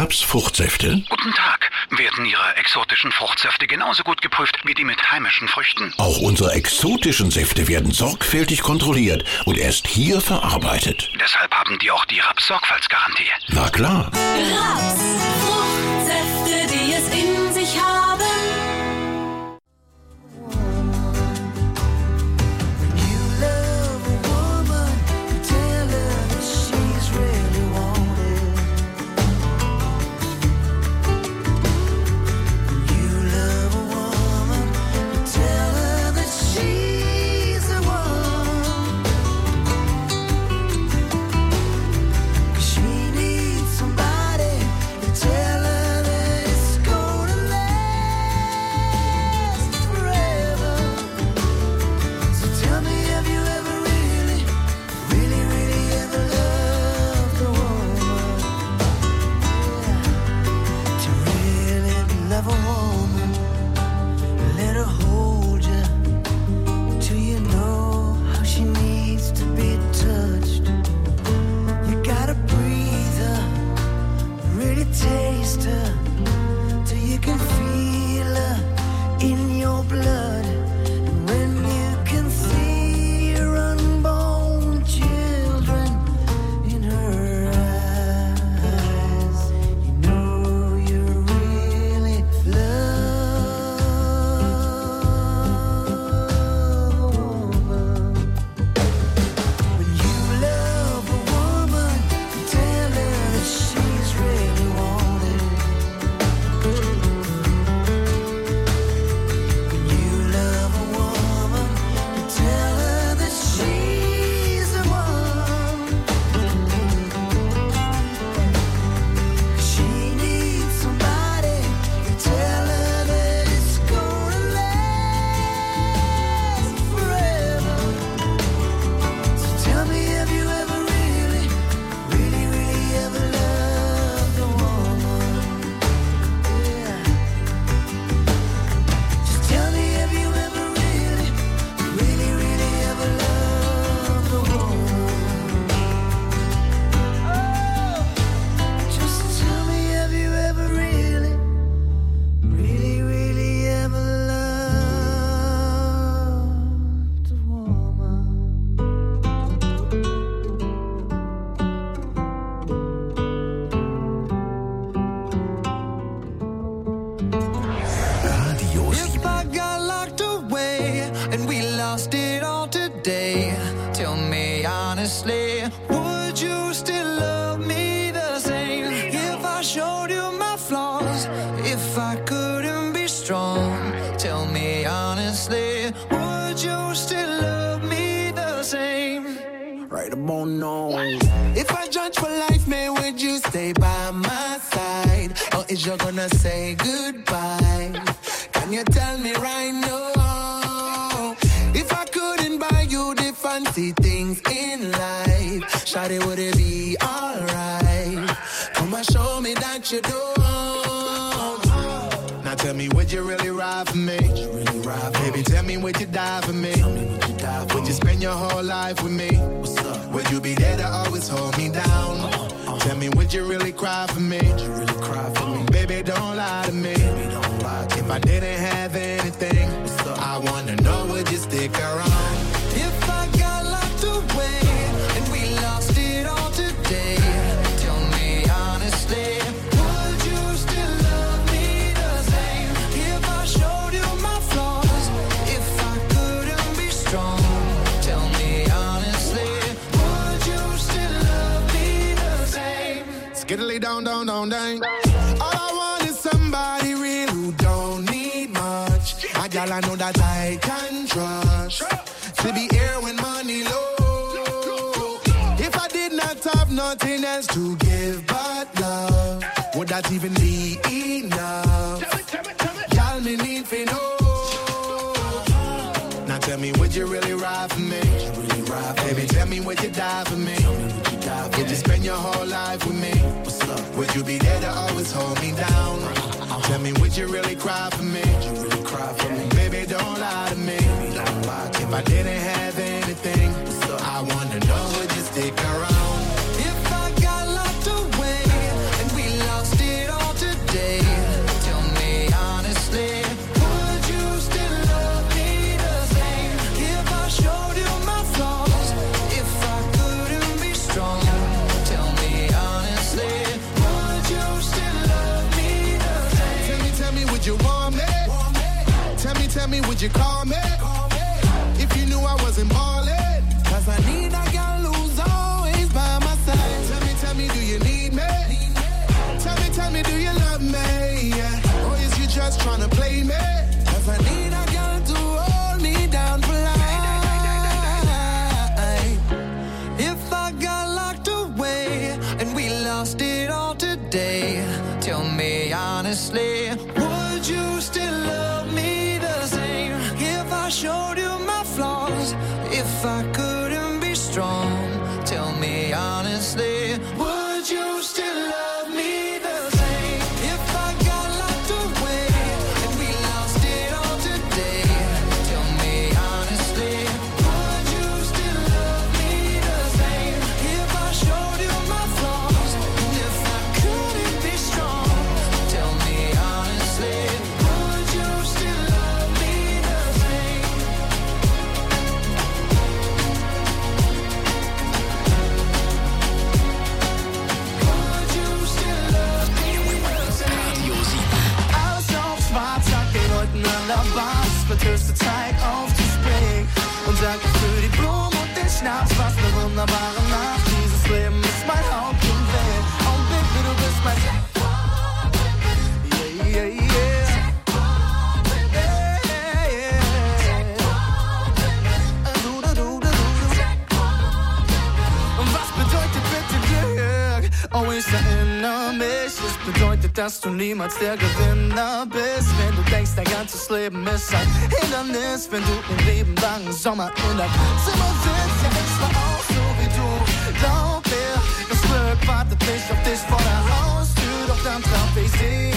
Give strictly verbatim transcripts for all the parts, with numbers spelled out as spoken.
Rapsfruchtsäfte? Guten Tag. Werden Ihre exotischen Fruchtsäfte genauso gut geprüft wie die mit heimischen Früchten? Auch unsere exotischen Säfte werden sorgfältig kontrolliert und erst hier verarbeitet. Deshalb haben die auch die Raps-Sorgfaltsgarantie. Na klar. Raps, Fruchtsäfte, die es in sich haben. If I got locked away and we lost it me, would you call me? If you knew I wasn't ballin'. Cause I need a girl who's always by my side. Tell me, tell me, do you need me? Tell me, tell me, do you love me? Yeah. Or is you just tryna play me? Cause I need a girl to hold me down for life. If I got locked away and we lost it all today, tell me honestly, would you still love me the same? If I showed you my flaws, if I couldn't be strong, tell me honestly, would you still love me the same? If I got locked away and we lost it all today, tell me honestly, would you still love me the same? If I showed you my flaws, if I couldn't be strong, tell me honestly, would you still love me the same? Would you still love me the same? Alles auf schwarz, sag den Leuten an der Bar, es wird höchste Zeit aufzuspringen. Und danke für die Blumen und den Schnaps, was eine wunderbare Nacht. Dieses Leben ist mein Hauptjuwel. Und Baby, du bist mein Yeah, yeah, yeah. Yeah, yeah. Du, du, du, du, du. Und was bedeutet bitte Glück? Oh, ich erinnere mich. Es bedeutet, dass du niemals der Gewinner bist. Wenn du denkst, dein ganzes Leben ist ein Hindernis. Wenn du den lieben langen Sommer in deinem Zimmer sitzt. Ja, ich war auch so wie du. Glaub mir, das Glück wartet nicht auf dich vor der Haustür. Doch dann traf ich sie.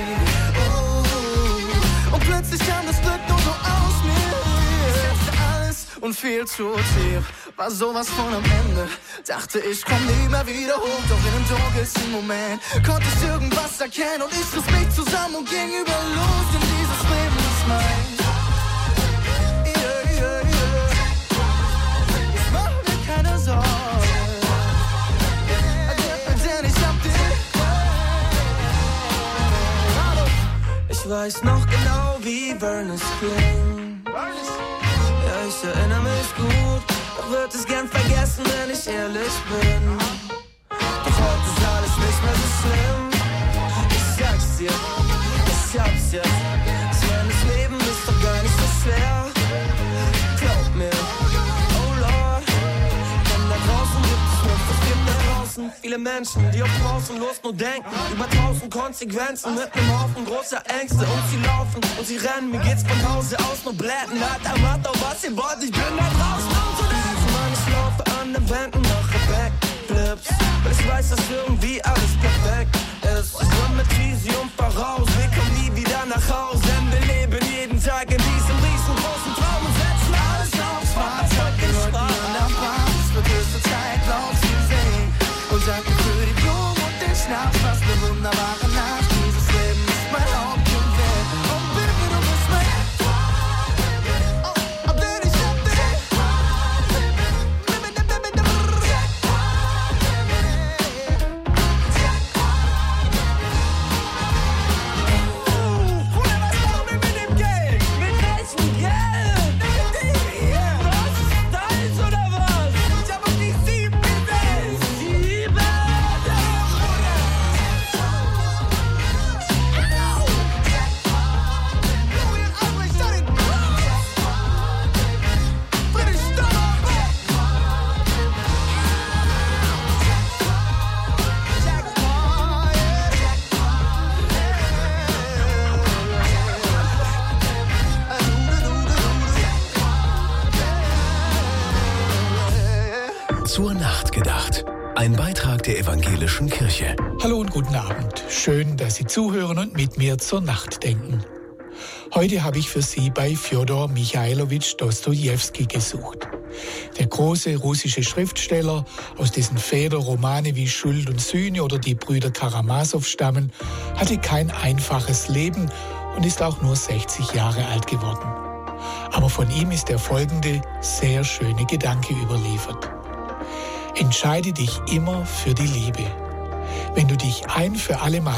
Oh, und plötzlich kam das Glück nur so aus mir. Ich setzte alles und viel zu tief. War sowas von am Ende. Dachte, ich komm nie mehr wieder hoch. Doch in dem dunkelsten Moment konnte ich irgendwas erkennen. Und ich riss mich zusammen und ging über los. Denn dieses Leben ist mein. Yeah, yeah, yeah. Ich mach mir keine Sorgen. Denn ich hab dich. Ich weiß noch genau, wie Venice klingt. Ja, ich erinnere mich gut. Doch wird es gern vergessen, wenn ich ehrlich bin. Doch heute ist alles nicht mehr so schlimm. Ich sag's dir, ich hab's jetzt. Das Leben ist doch gar nicht so schwer. Glaub mir, oh Lord. Denn da draußen gibt es Luft, es gibt da draußen viele Menschen, die auf draußen Lust nur denken. Über tausend Konsequenzen mit einem Haufen großer Ängste. Und sie laufen und sie rennen, mir geht's von Hause aus nur blätten. Hat er macht auch was ihr wollt, ich bin da draußen und so denken. Ich laufe an den Wänden, mache Backflips, weil ich weiß, dass irgendwie alles perfekt ist. Symmetrie und voraus, wir kommen nie wieder nach Hause. Denn wir leben jeden Tag in diesem riesengroßen Traum und setzen alles auf schwarz. Heute Leuten an der Bar, es wird höchste Zeit, laut zu singen. Und danke für die Blumen und den Schnaps, was eine wunderbare Nacht. Dieses Leben ist mein Hauptjuwel. Und Baby, du bist mein. Oh, denn ich hab dich. Zur Nacht gedacht. Ein Beitrag der Evangelischen Kirche. Hallo und guten Abend. Schön, dass Sie zuhören und mit mir zur Nacht denken. Heute habe ich für Sie bei Fjodor Michailowitsch Dostojewski gesucht. Der große russische Schriftsteller, aus dessen Feder Romane wie Schuld und Sühne oder die Brüder Karamasow stammen, hatte kein einfaches Leben und ist auch nur sechzig Jahre alt geworden. Aber von ihm ist der folgende sehr schöne Gedanke überliefert. Entscheide dich immer für die Liebe. Wenn du dich ein für alle Mal